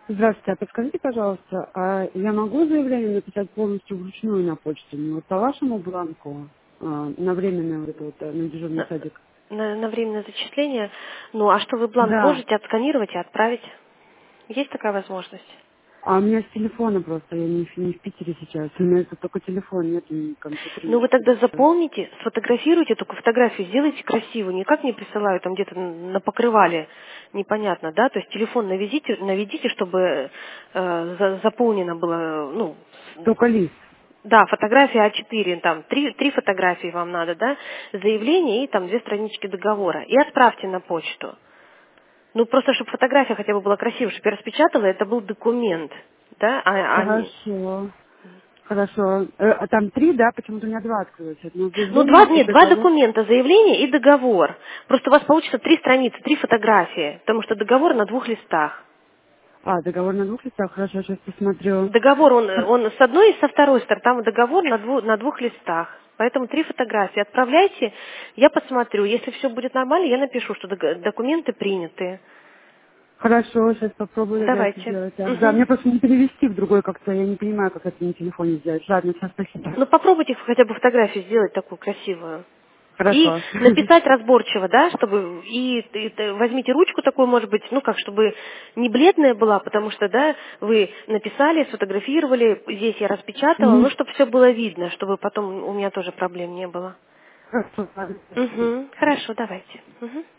Здравствуйте, а подскажите, пожалуйста, а я могу заявление написать полностью вручную на почте? Не вот по вашему бланку, на временный вот этот вот, на дежурный На, садик? на временное зачисление. Ну, а что, вы бланк Да. можете отсканировать и отправить? Есть такая возможность? А у меня с телефона просто, я не в Питере сейчас. У меня это только телефон, нет, ни компьютера, Ну, вы ничего тогда сейчас. заполните, сфотографируйте, только фотографию сделайте красивую, никак не присылаю там где-то на покрывале, непонятно, да, то есть телефон наведите, чтобы заполнено было, ну, Только лист. да, фотография А4, там, три фотографии вам надо, да, заявление и там 2 странички договора, и отправьте на почту. Ну, просто, чтобы фотография хотя бы была красивая, чтобы я распечатала, это был документ, да, Хорошо. Хорошо. А там 3, да? Почему-то у меня 2 открылось. Одно Ну, заявление и нет, два договор. документа, заявление и договор. Просто у вас получится 3 страницы, 3 фотографии, потому что договор на 2 листах. А, договор на 2 листах? Хорошо, сейчас посмотрю. Договор, он с одной и со второй стороны, там договор на 2 листах. Поэтому 3 фотографии отправляйте, я посмотрю. Если все будет нормально, я напишу, что документы приняты. Хорошо, сейчас попробую тогда это Давайте. сделать. Так, да, Мгм. мне просто не перевести в другой как-то, я не понимаю, как это на телефоне сделать. Ладно, сейчас спасибо. Ну, попробуйте хотя бы фотографию сделать такую красивую. И Хорошо. написать разборчиво, да, чтобы возьмите ручку такую, может быть, ну как, чтобы не бледная была, потому что, да, вы написали, сфотографировали, здесь я распечатала, ну, Мгм. чтобы все было видно, чтобы потом у меня тоже проблем не было. Хорошо, ладно, спасибо. Угу, хорошо, давайте. Мгм.